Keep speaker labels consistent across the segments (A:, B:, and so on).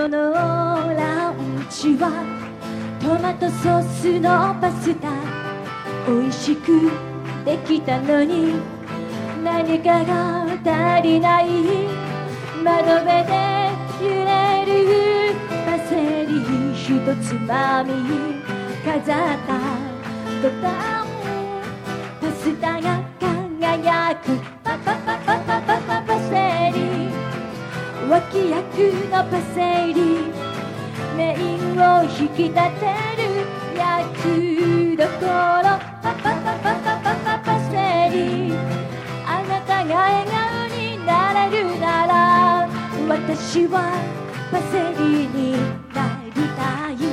A: 日のランチはトマトソースのパスタ、美味しくできたのに何かが足りない。窓辺で揺れるパセリひとつまみ飾った途端、パスタが輝くパパパパパパパパセリ、脇役のパセリ、メインを引き立てる役どころパパパパパパパパセリ、あなたが笑顔になれるなら私はパセリになりたい。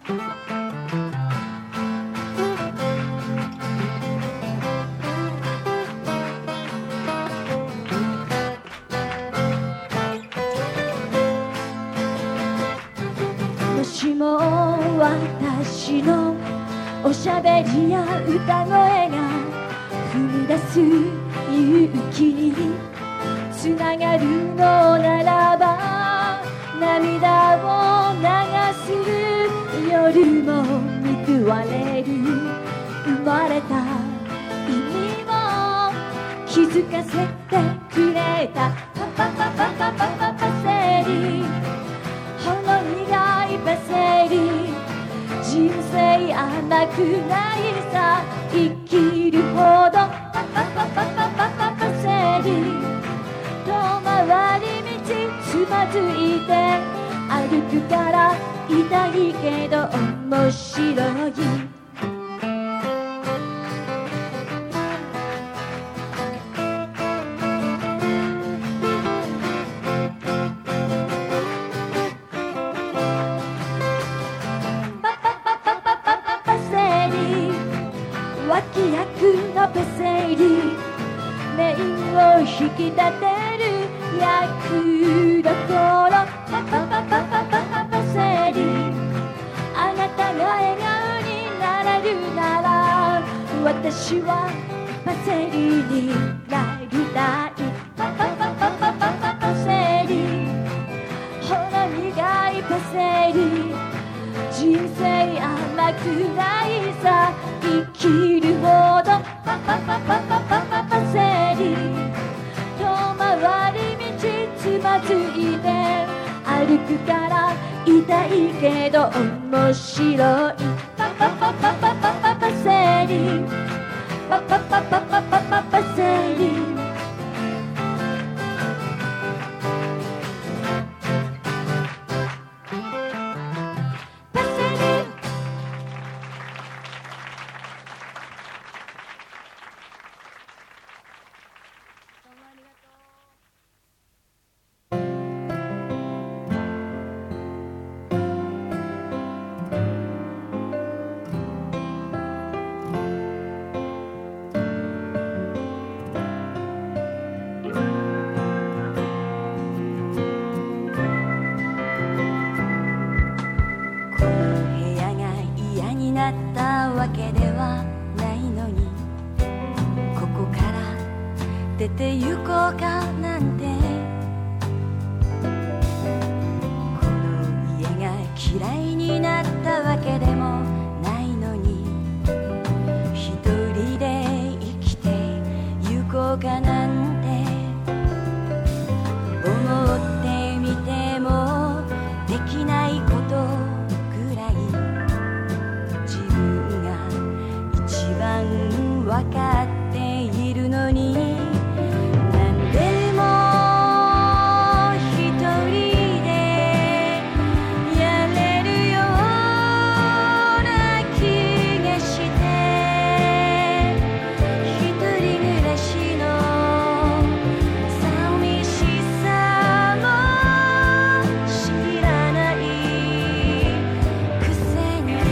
A: もしも私のおしゃべりや歌声が踏み出す勇気につながるのならば、涙を流す夜も報われる。生まれた意味を気づかせてくれたパパパパパパパパセリ、ほろ苦いパセリ、人生甘くないさ、生きるほどパパパパパパパパセリ、遠回り道つまずいて歩くから痛いけど面白い。パパパパパパパパセリ、脇役のパセリ、メインを引き立てる役どころパパパパパパパパセリ、あなたが笑顔になれるなら私はパセリになりたい。パパパパパパパパセリ、ほろ苦いパセリ、人生甘くないさ、生きるほどパパパパパパパパセリ、遠回り道つまずいて歩くから痛いけど面白い。パパパパパパパパセリ、パパパパパパパパセリ。なったわけではないのに、ここから出て行こうかなんて、この家が嫌いになったわけでもないのに、一人で生きて行こうかなんて思ってみてもできないことぐらい分かっているのに、何でも一人でやれるような気がして、一人暮らしの寂しさも知らないくせに、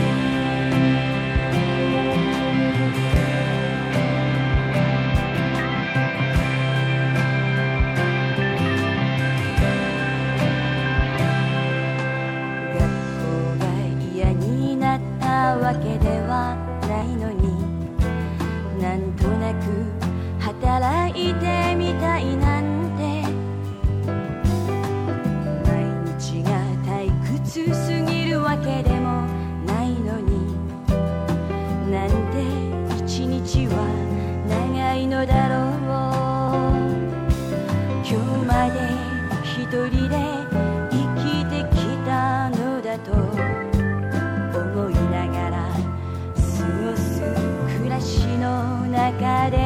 A: 人で生きてきたのだと思いながら過ごす暮らしの中で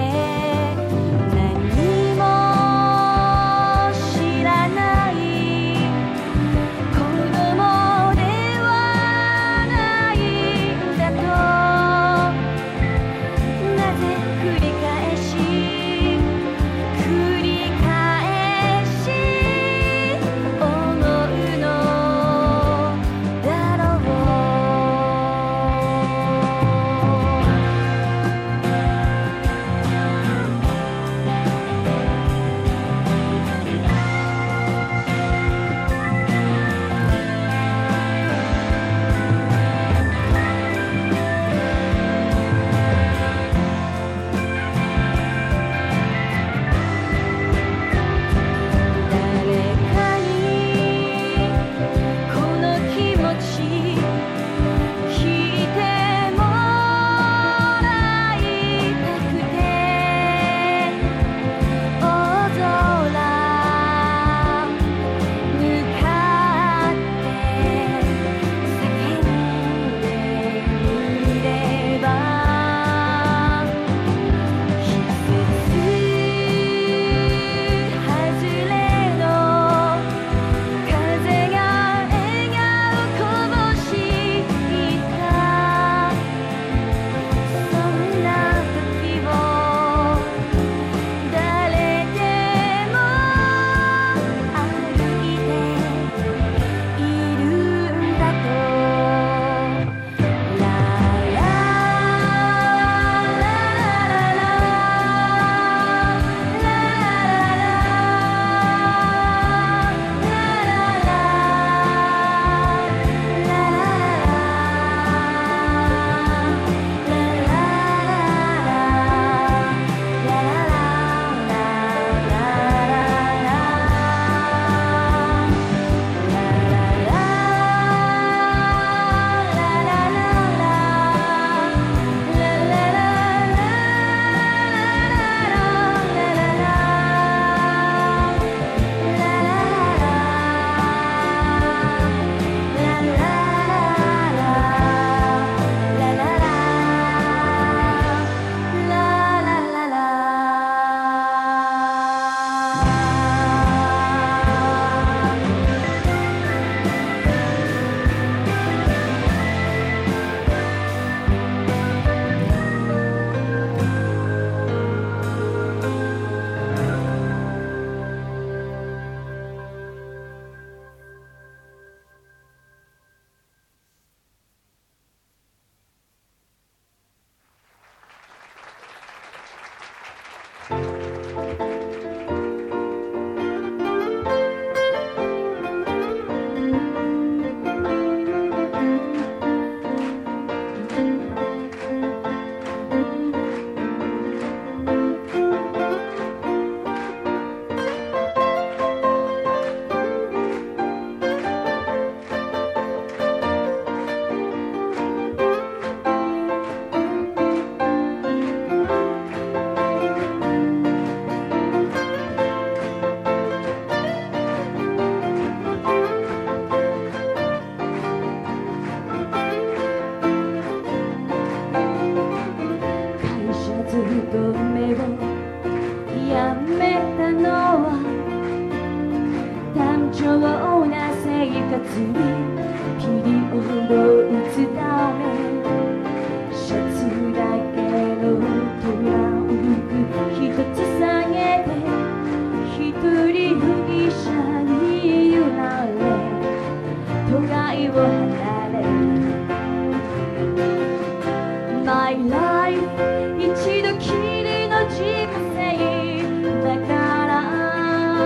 A: 何も知らない子供ではないんだとなぜ繰り返し繰り返し思うのだろう誰かにこの気持ち聞いてもらいたくて大空向かって叫んでみれば季節外れの風が笑顔こぼしたそんな時を誰でも歩いているんだとララララ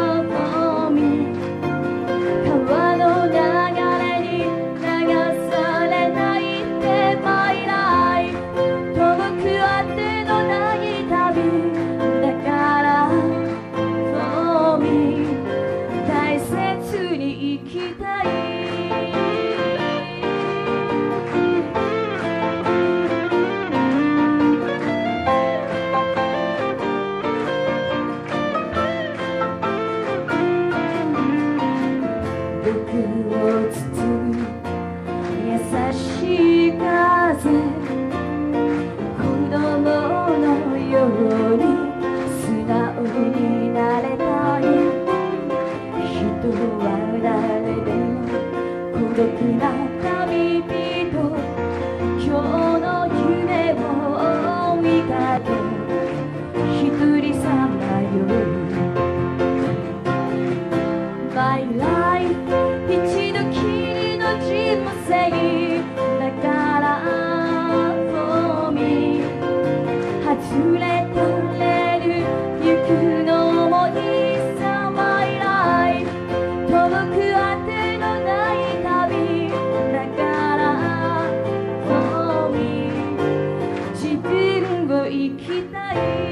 A: 川の流れに流さ外れ取れる行くのもいいさ My life 遠くあてのない旅だから For me 自分を生きたい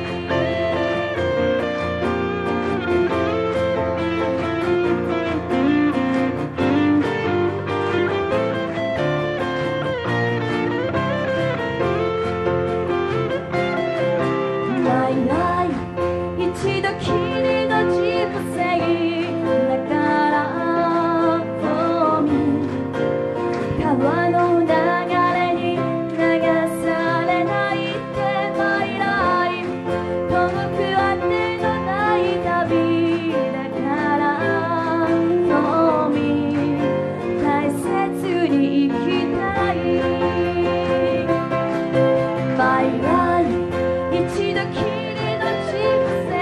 A: 一度きりの人生だから For me 川の流れに流されないで My life 遠くあてのない旅だから For me 大切に生きたい My life 一度きりの人生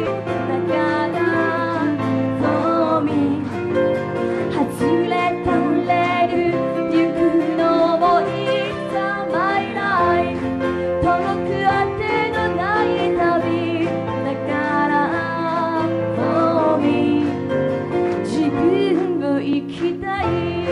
A: 外れ取れる行くのもいいさ My life 遠くあてのない旅だから For me 自分を生きたい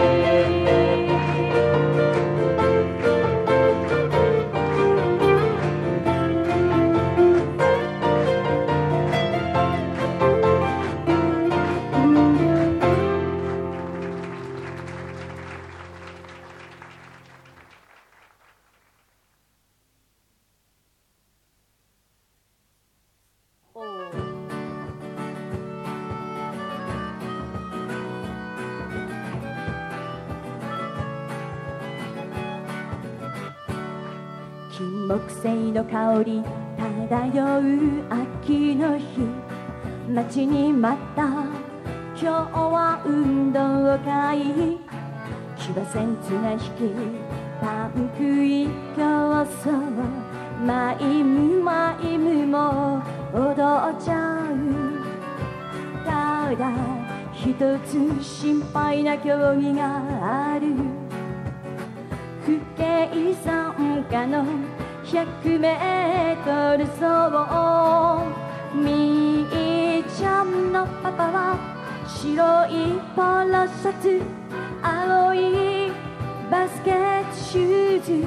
A: 金木犀の香り漂う秋の日待ちに待った今日は運動会騎馬戦綱引きパン食い競争マイムも踊っちゃうただ一つ心配な競技がある不計算可の100メートル走みーちゃんのパパは白いポロシャツ青いバスケットシューズ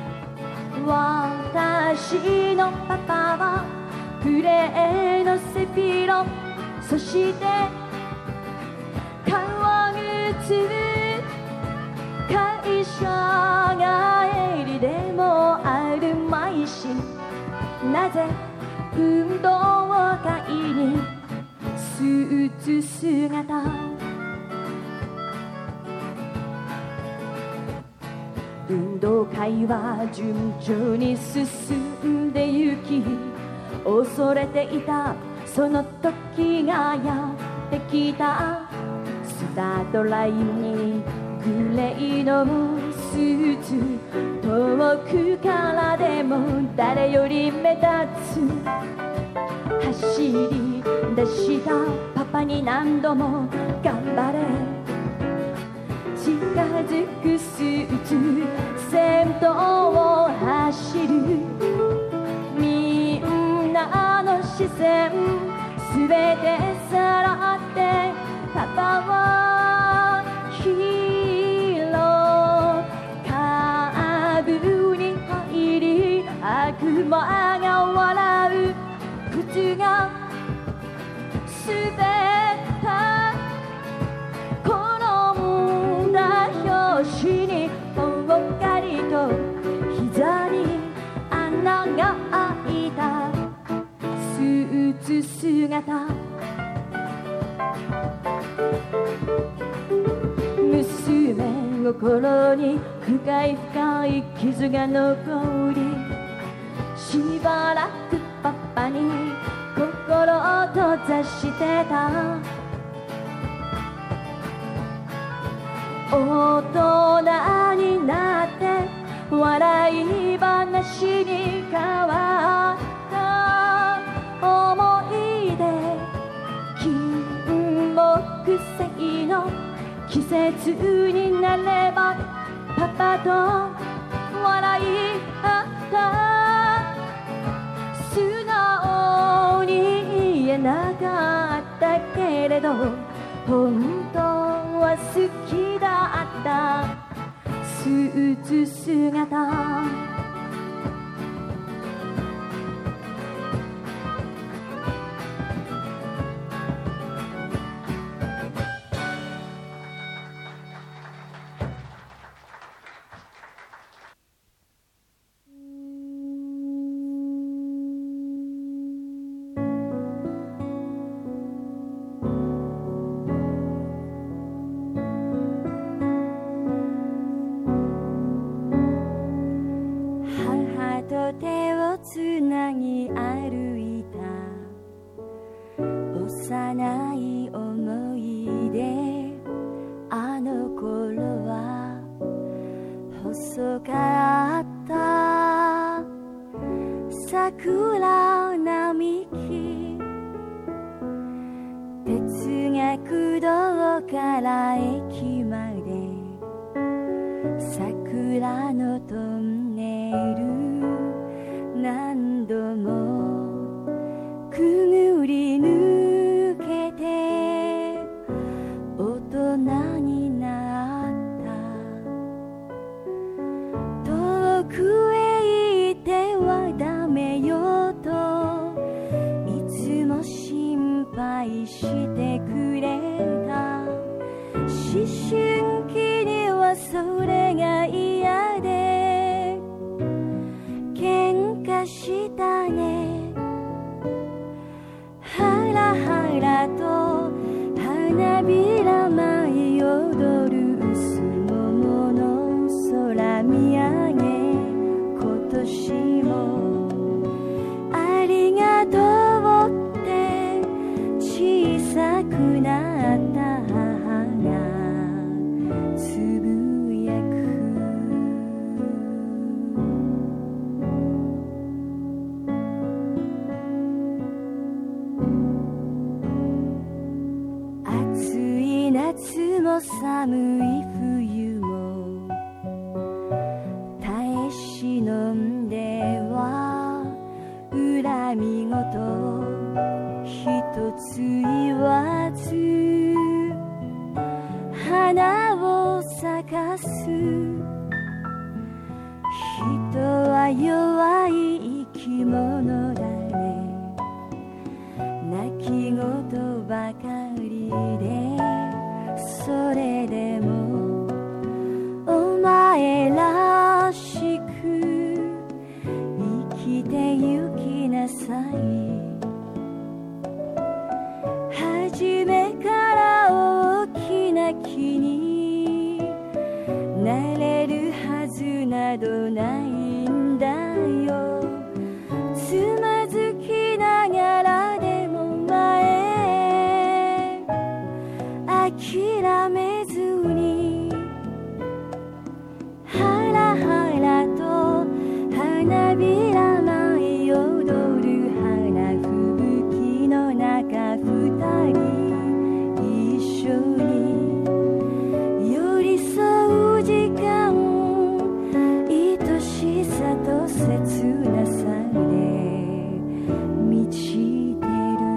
A: 私のパパはグレーのセフィロそして革靴会社帰りでもあるまいしなぜ運動会にスーツ姿運動会は順調に進んでゆき恐れていたその時がやってきたスタートラインにグレーのスーツ遠くからでも誰より目立つ走り出したパパに何度も頑張れ近づくスーツ先頭を走るみんなの視線すべてさらってパパはヒーローカーブに入り悪魔が笑う靴が滑った転んだ拍子にぽっかりと膝に穴が開いたスーツ姿娘心に深い深い傷が残りしばらくパパに心を閉ざしてた大人になって笑い話に変わった思い出金木犀の季節になればパパと笑い合ったけど本当は好きだったスーツ姿手をつなぎ歩いた幼い思い出あの頃は細かった桜並木哲学堂から駅まで桜のトンネル何度もくぐり抜けて大人になった遠くへ行ってはダメよといつも心配してくれた思春期にはそれが嫌でしたねハラハラと花びら舞い踊る薄桃の空見上げ今年もありがとうって小さくなった母がつぶやく夏も寒い冬も耐え忍んでは恨みごと一つ言わず花を咲かす人は弱い生き物だね泣き言ばかりでそれでもお前らしく生きてゆきなさい初めから大きな木になれるはずなどないんだよつまずきながらでも前諦めずにハラハラと花びら舞い踊る花吹雪の中二人一緒に寄り添う時間愛しさと切なさで満ちてる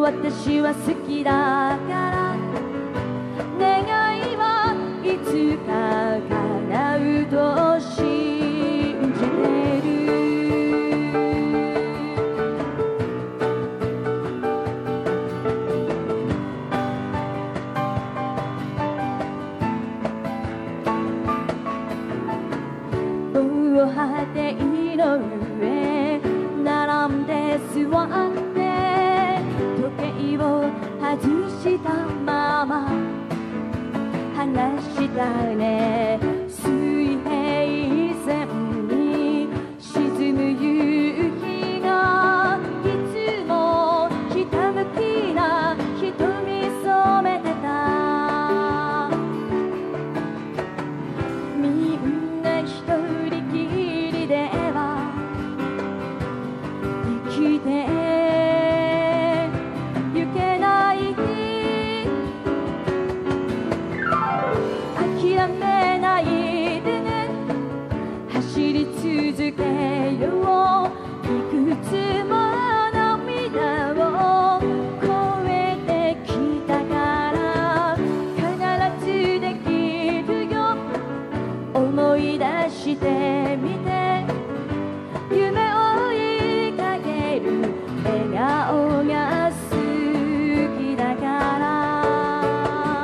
A: 私は好きだから願いはいつか叶うと信じてる防波堤の上並んで座って時計を外したまま話したね水平線に沈む夕日がいつもひたむきな瞳染めてたみんな一人きりでは生きてゆけない諦めないでね走り続けよういくつも涙を越えてきたから必ずできるよ思い出してみて夢を追いかける笑顔が好きだから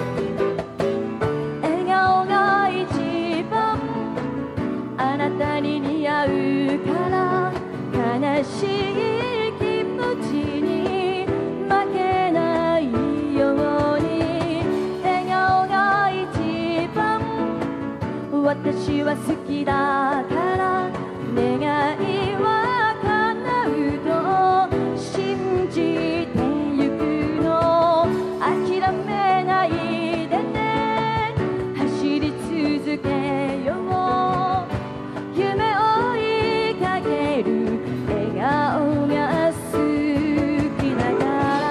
A: 笑顔が一番あなたに似合うから悲しい気持ちに負けないように笑顔が一番私は好きだから願いは叶うと信じてゆくの諦めないでね走り続けよう夢を追いかける笑顔が好きだから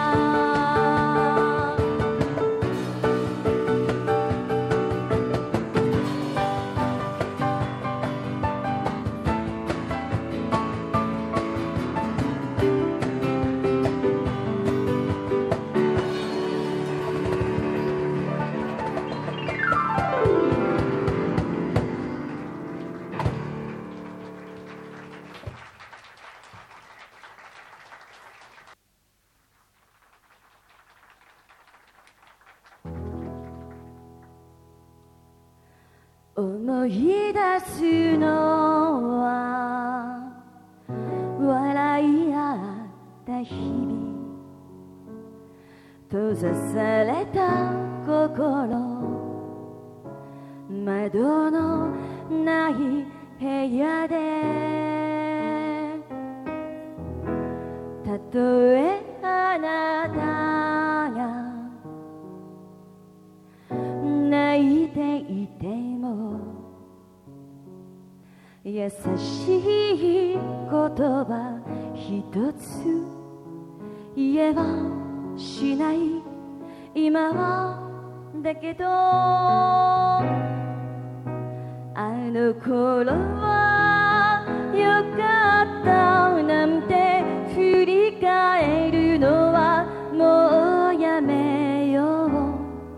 A: 思い出すのは笑い合った日々閉ざされた心窓のない部屋でたとえあなたが泣いていても優しい言葉一つ言えばしない今はだけどあの頃はよかったなんて振り返るのはもうやめよう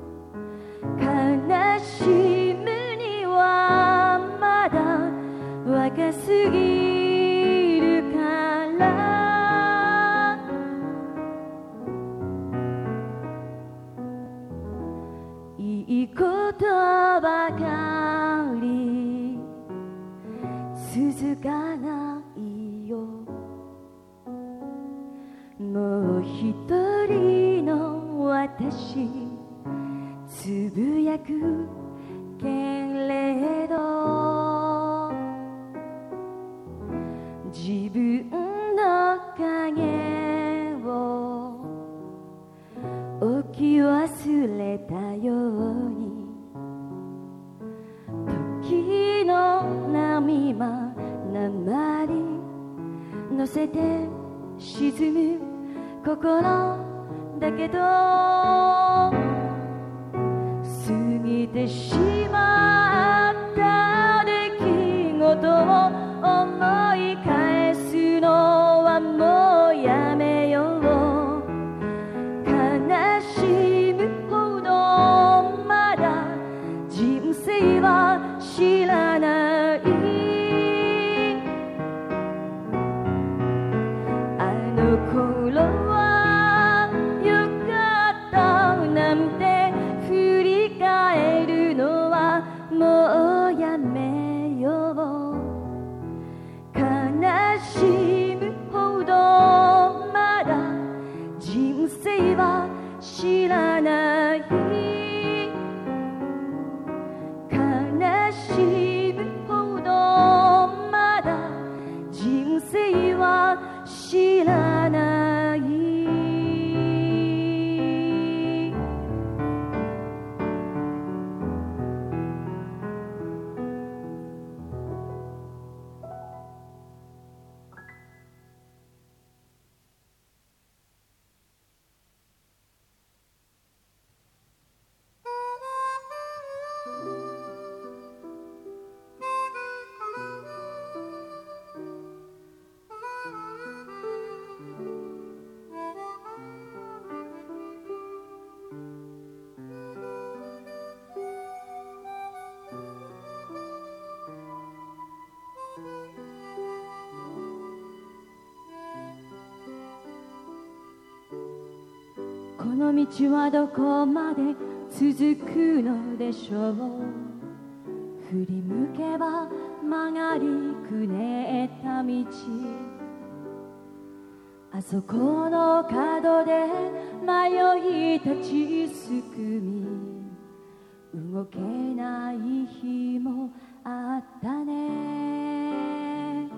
A: 悲しむにはまだ若すぎるからいいことばかり続かないよもう一人の私つぶやくけれど自分の影を置き忘れたように時の波間鉛乗せて沈む心だけど過ぎてしまった出来事を思い返すのはもうやめよう生は知らない。あの頃はよかったなんて振り返るのはもうやめよう。悲しむほどまだ人生は知らない。悲しむほどまだ人生は知らない。この道はどこまで続くのでしょう。振り向けば曲がりくねった道、あそこの角で迷い立ちすくみ、動けない日もあったね。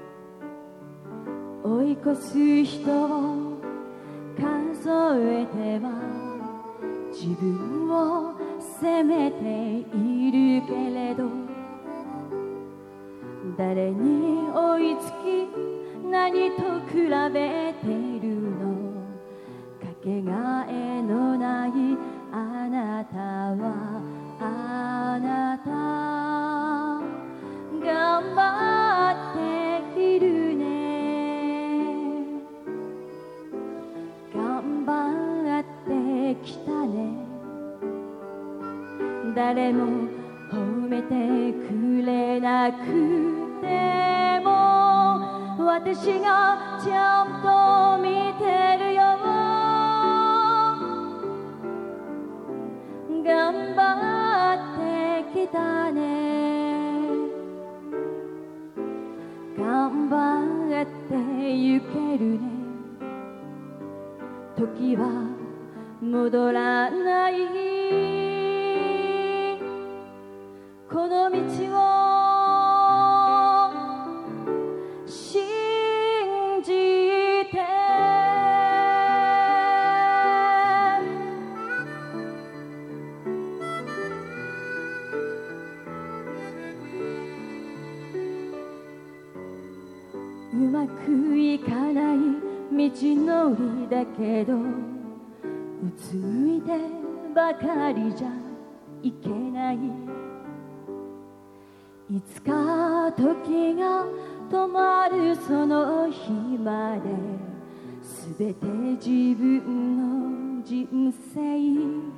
A: 追い越す人を数えては自分を責めているけれど、誰に追いつき何と比べてるの。かけがえのないあなたはあなた頑張っているね。頑張ってきたね。誰も褒めてくれなくても私がちゃんと見てるよ。頑張ってきたね。頑張ってゆけるね。時は戻らない。この道を信じて。うまくいかない道のりだけど、うつむいてばかりじゃいけない。いつか時が止まるその日まで、すべて自分の人生。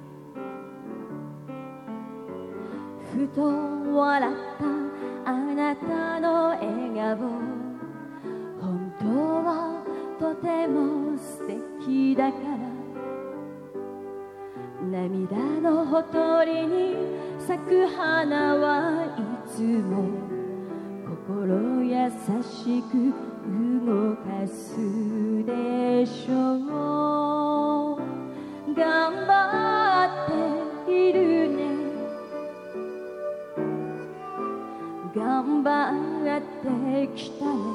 A: ふと笑ったあなたの笑顔、本当はとても素敵だから。涙のほとりに咲く花はいつも心優しく動かすでしょう。頑張っているね。頑張ってきたね。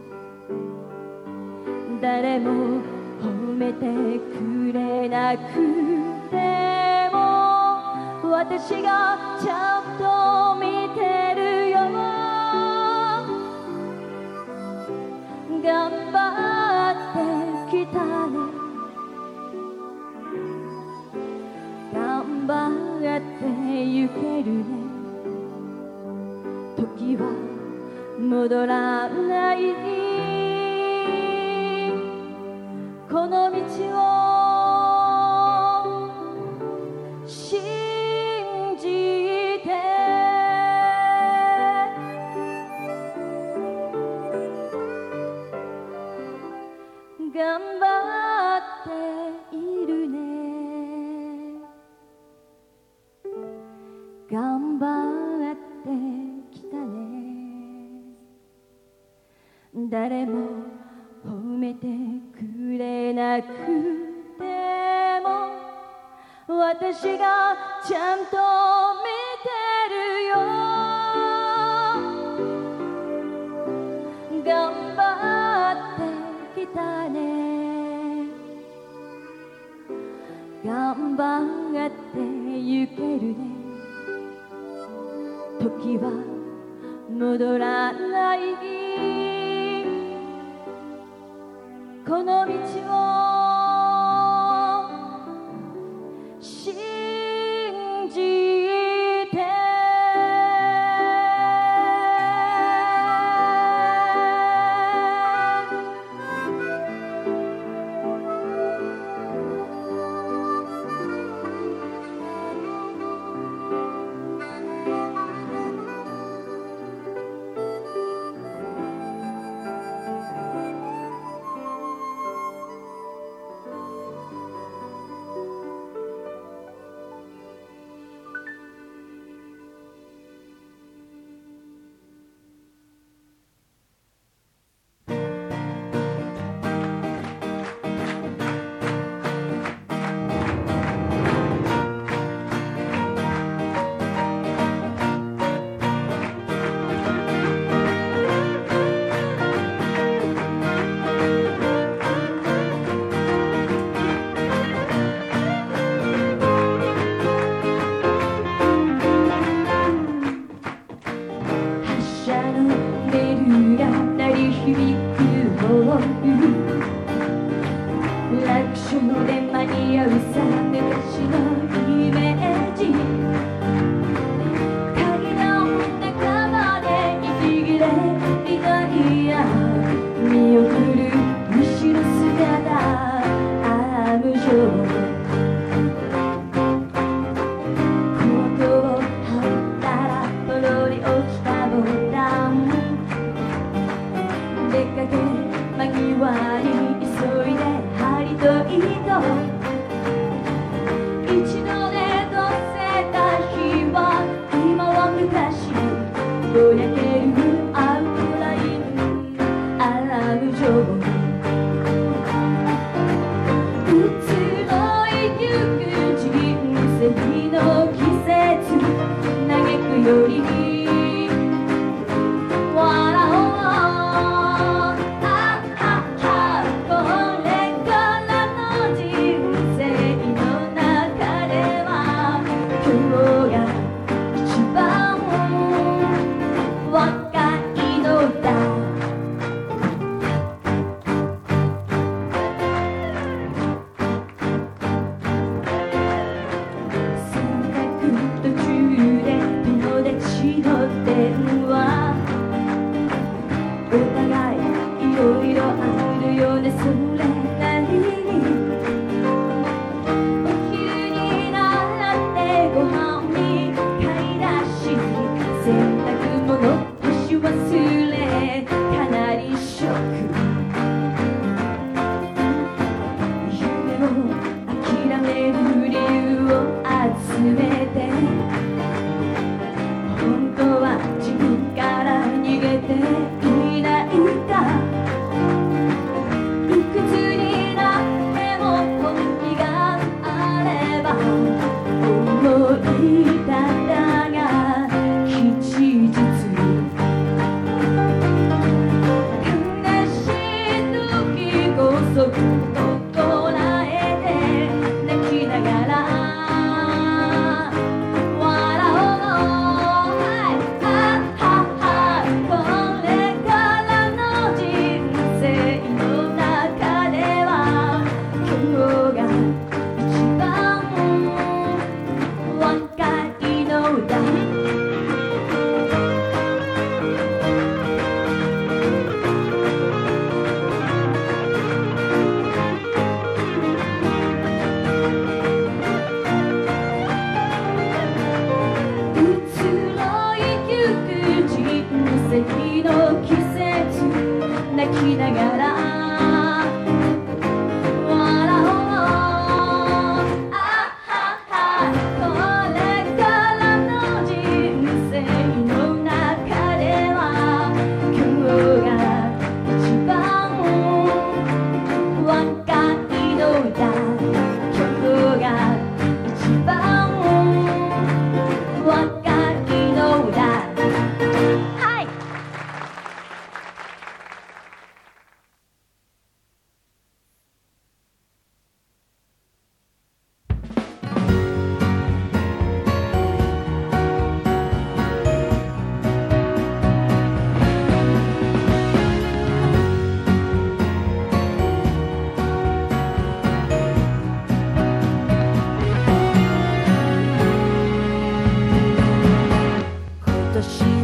A: 誰も褒めてくれなくても私がちゃんと見てるよ。頑張ってきたね。頑張ってゆけるね。時は戻らない。この道を信じて。 頑張ってきたね。誰も褒めてくれなくても私がちゃんと見てるよ。頑張ってきたね。頑張ってゆけるね。時は戻らない。この道を信じて。楽勝で間に合うさ昔のイメージ。階段仲間で息切れリタイア見送る後ろ姿。ああ無情コートを羽織ったらポロリ落ちたボタン。出かけ間際に急いで針と糸一度でどせた日は今は昔ぼやけるアウトライン。アラーム上移ろいゆく人生の季節嘆くよりお互いいろいろあるよね。それなりにお昼になってご飯に買い出し洗濯物干し忘れかなりショック。夢を諦める理由を集めて本当は自分から逃げて泣きながら笑おう。あははこれからの人愛しい